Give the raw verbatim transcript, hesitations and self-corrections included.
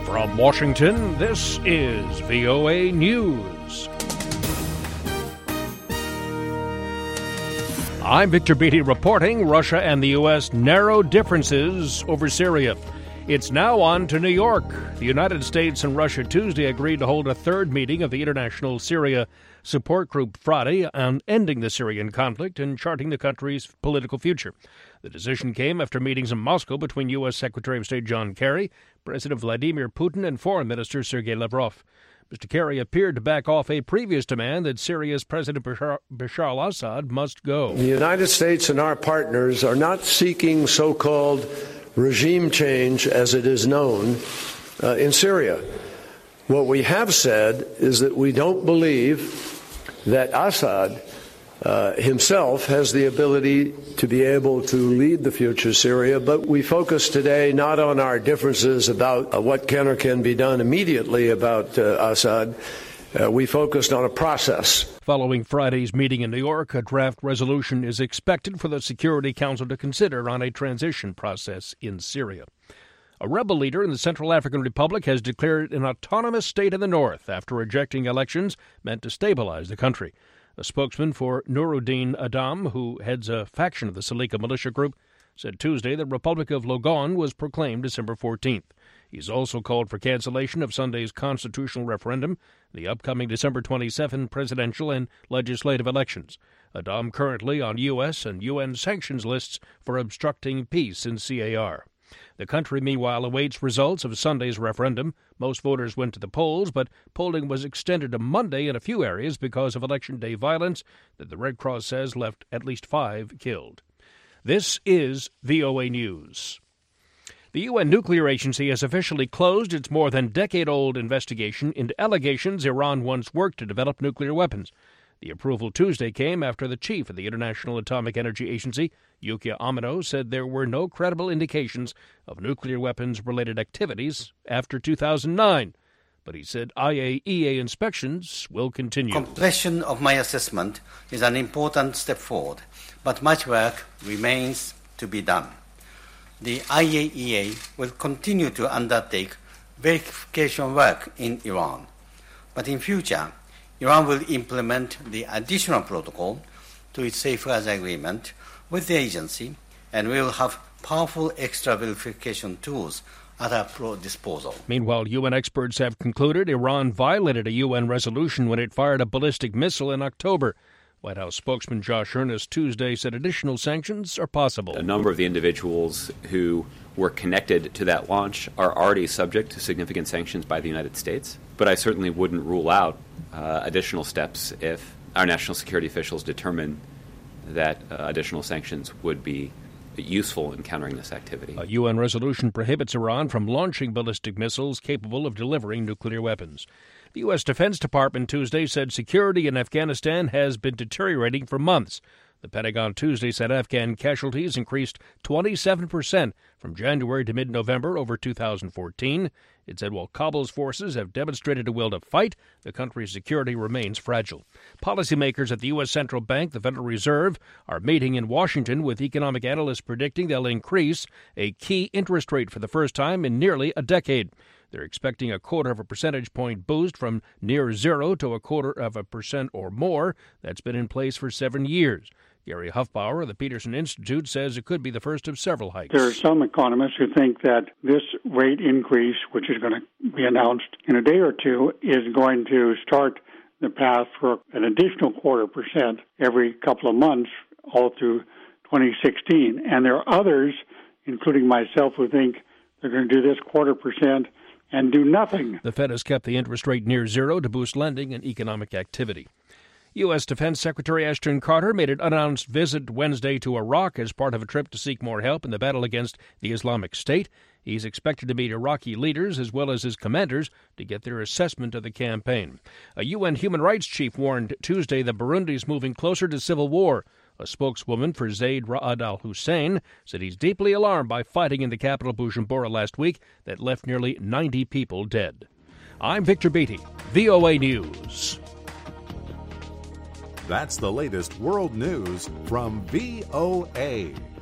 From Washington, this is V O A News. I'm Victor Beatty reporting Russia and the U S narrow differences over Syria. It's now on to New York. The United States and Russia Tuesday agreed to hold a third meeting of the International Syria Support Group Friday on ending the Syrian conflict and charting the country's political future. The decision came after meetings in Moscow between U S. Secretary of State John Kerry, President Vladimir Putin, and Foreign Minister Sergei Lavrov. Mister Kerry appeared to back off a previous demand that Syria's President Bashar, Bashar al-Assad must go. The United States and our partners are not seeking so-called regime change, as it is known, uh, in Syria. What we have said is that we don't believe that Assad uh, himself has the ability to be able to lead the future Syria, but we focus today not on our differences about uh, what can or can be done immediately about uh, Assad. Uh, we focused on a process. Following Friday's meeting in New York, a draft resolution is expected for the Security Council to consider on a transition process in Syria. A rebel leader in the Central African Republic has declared an autonomous state in the north after rejecting elections meant to stabilize the country. A spokesman for Nuruddin Adam, who heads a faction of the Salika militia group, said Tuesday the Republic of Logon was proclaimed December fourteenth. He's also called for cancellation of Sunday's constitutional referendum, the upcoming December twenty-seventh presidential and legislative elections. Adam currently on U S and U N sanctions lists for obstructing peace in C A R. The country, meanwhile, awaits results of Sunday's referendum. Most voters went to the polls, but polling was extended to Monday in a few areas because of Election Day violence that the Red Cross says left at least five killed. This is V O A News. The U N Nuclear Agency has officially closed its more than decade-old investigation into allegations Iran once worked to develop nuclear weapons. The approval Tuesday came after the chief of the International Atomic Energy Agency, Yukiya Amano, said there were no credible indications of nuclear weapons-related activities after two thousand nine. But he said I A E A inspections will continue. Completion of my assessment is an important step forward, but much work remains to be done. The I A E A will continue to undertake verification work in Iran, but in future, Iran will implement the additional protocol to its Safeguards Agreement with the agency, and we will have powerful extra verification tools at our disposal. Meanwhile, U N experts have concluded Iran violated a U N resolution when it fired a ballistic missile in October. White House spokesman Josh Earnest Tuesday said additional sanctions are possible. A number of the individuals who were connected to that launch are already subject to significant sanctions by the United States. But I certainly wouldn't rule out uh, additional steps if our national security officials determine that uh, additional sanctions would be useful in countering this activity. A U N resolution prohibits Iran from launching ballistic missiles capable of delivering nuclear weapons. The U S. Defense Department Tuesday said security in Afghanistan has been deteriorating for months. The Pentagon Tuesday said Afghan casualties increased twenty-seven percent from January to mid-November over two thousand fourteen. It said while Kabul's forces have demonstrated a will to fight, the country's security remains fragile. Policymakers at the U S. Central Bank, the Federal Reserve, are meeting in Washington with economic analysts predicting they'll increase a key interest rate for the first time in nearly a decade. They're expecting a quarter of a percentage point boost from near zero to a quarter of a percent or more. That's been in place for seven years. Gary Huffbauer of the Peterson Institute says it could be the first of several hikes. There are some economists who think that this rate increase, which is going to be announced in a day or two, is going to start the path for an additional quarter percent every couple of months all through twenty sixteen. And there are others, including myself, who think they're going to do this quarter percent and do nothing. The Fed has kept the interest rate near zero to boost lending and economic activity. U S. Defense Secretary Ashton Carter made an unannounced visit Wednesday to Iraq as part of a trip to seek more help in the battle against the Islamic State. He's expected to meet Iraqi leaders as well as his commanders to get their assessment of the campaign. A U N human rights chief warned Tuesday that Burundi is moving closer to civil war. A spokeswoman for Zaid Ra'ad al-Hussein said he's deeply alarmed by fighting in the capital Bujumbura last week that left nearly ninety people dead. I'm Victor Beatty, V O A News. That's the latest world news from V O A.